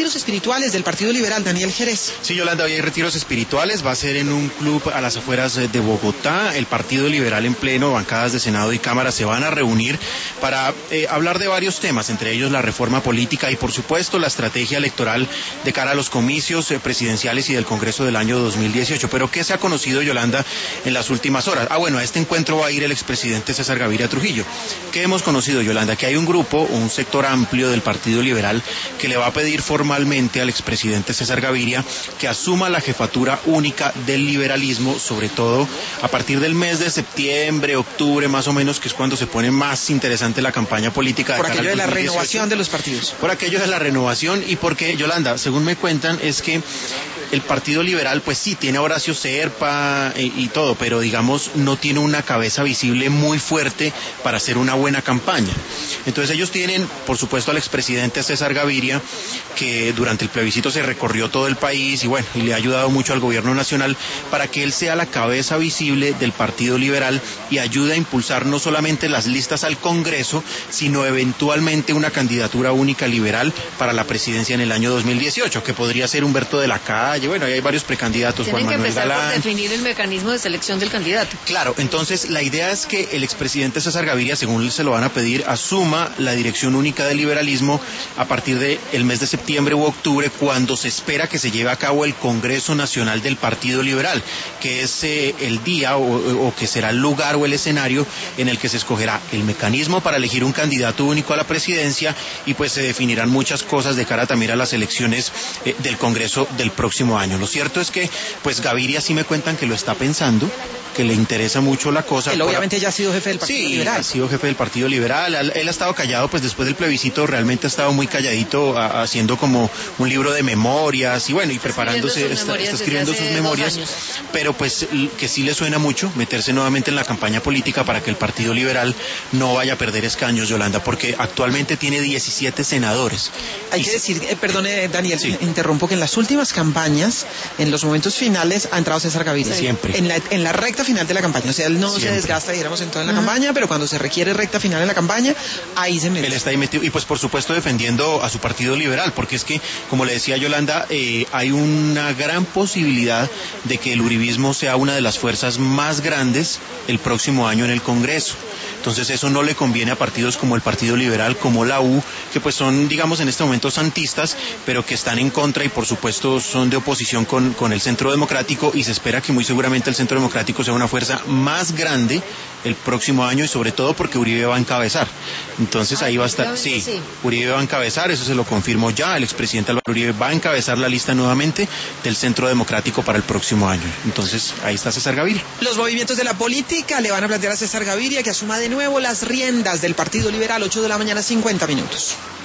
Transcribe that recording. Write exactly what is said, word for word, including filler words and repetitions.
retiros espirituales del Partido Liberal, Daniel Jerez. Sí, Yolanda, hoy hay retiros espirituales, va a ser en un club a las afueras de Bogotá. El Partido Liberal en pleno, bancadas de Senado y Cámara se van a reunir para eh, hablar de varios temas, entre ellos la reforma política y por supuesto la estrategia electoral de cara a los comicios eh, presidenciales y del Congreso del año dos mil dieciocho. Pero ¿qué se ha conocido, Yolanda, en las últimas horas? Ah, bueno, a este encuentro va a ir el expresidente César Gaviria Trujillo. ¿Qué hemos conocido, Yolanda? Que hay un grupo, un sector amplio del Partido Liberal que le va a pedir formalmente al expresidente César Gaviria que asuma la jefatura única del liberalismo, sobre todo a partir del mes de septiembre, octubre, más o menos, que es cuando se pone más interesante la campaña política. Por aquello de la renovación de los partidos. Por aquello de la renovación y porque, Yolanda, según me cuentan, es que el Partido Liberal, pues sí, tiene a Horacio Serpa y, y todo, pero digamos, no tiene una cabeza visible muy fuerte para hacer una buena campaña. Entonces ellos tienen, por supuesto, al expresidente César Gaviria, que durante el plebiscito se recorrió todo el país y bueno, y le ha ayudado mucho al gobierno nacional para que él sea la cabeza visible del Partido Liberal y ayude a impulsar no solamente las listas al Congreso, sino eventualmente una candidatura única liberal para la presidencia en el año dos mil dieciocho, que podría ser Humberto de la Calle. Bueno, ahí hay varios precandidatos. Tienen Juan que Manuel empezar Galán. por definir el mecanismo de selección del candidato. Claro, entonces la idea es que el expresidente César Gaviria, según se lo van a pedir, asuma la dirección única del liberalismo a partir del mes de septiembre u octubre, cuando se espera que se lleve a cabo el Congreso Nacional del Partido Liberal, que es eh, el día o, o que será el lugar o el escenario en el que se escogerá el mecanismo para elegir un candidato único a la presidencia y pues se definirán muchas cosas de cara también a las elecciones eh, del Congreso del próximo año. Lo cierto es que pues Gaviria sí me cuentan que lo está pensando, que le interesa mucho la cosa. Él obviamente ya ha sido jefe del Partido sí, Liberal. ha sido jefe del Partido Liberal. Él, él ha estado callado, pues después del plebiscito realmente ha estado muy calladito, a, haciendo como un libro de memorias y bueno, y preparándose, está, está escribiendo sus memorias, pero pues que sí le suena mucho meterse nuevamente en la campaña política para que el Partido Liberal no vaya a perder escaños, Yolanda, porque actualmente tiene diecisiete senadores. Hay y que se... decir, eh, perdone Daniel, sí. interrumpo, que en las últimas campañas, en los momentos finales, ha entrado César Gaviria. Siempre. En la, en la recta final de la campaña, o sea, él no Siempre. se desgasta, digamos, en toda la uh-huh. campaña, pero cuando se requiere recta final en la campaña, ahí se mete. Él está ahí metido, y pues por supuesto defendiendo a su Partido Liberal, porque es que, como le decía Yolanda, eh, hay una gran posibilidad de que el uribismo sea una de las fuerzas más grandes el próximo año en el Congreso. Entonces eso no le conviene a partidos como el Partido Liberal, como la U, que pues son, digamos, en este momento santistas, pero que están en contra y por supuesto son de oposición con, con el Centro Democrático, y se espera que muy seguramente el Centro Democrático sea una fuerza más grande el próximo año, y sobre todo porque Uribe va a encabezar. Entonces ah, ahí va a estar, sí, sí, Uribe va a encabezar, eso se lo confirmó ya, el expresidente Álvaro Uribe va a encabezar la lista nuevamente del Centro Democrático para el próximo año. Entonces ahí está César Gaviria. Los movimientos de la política le van a plantear a César Gaviria que asuma de nuevo las riendas del Partido Liberal. Ocho de la mañana, cincuenta minutos.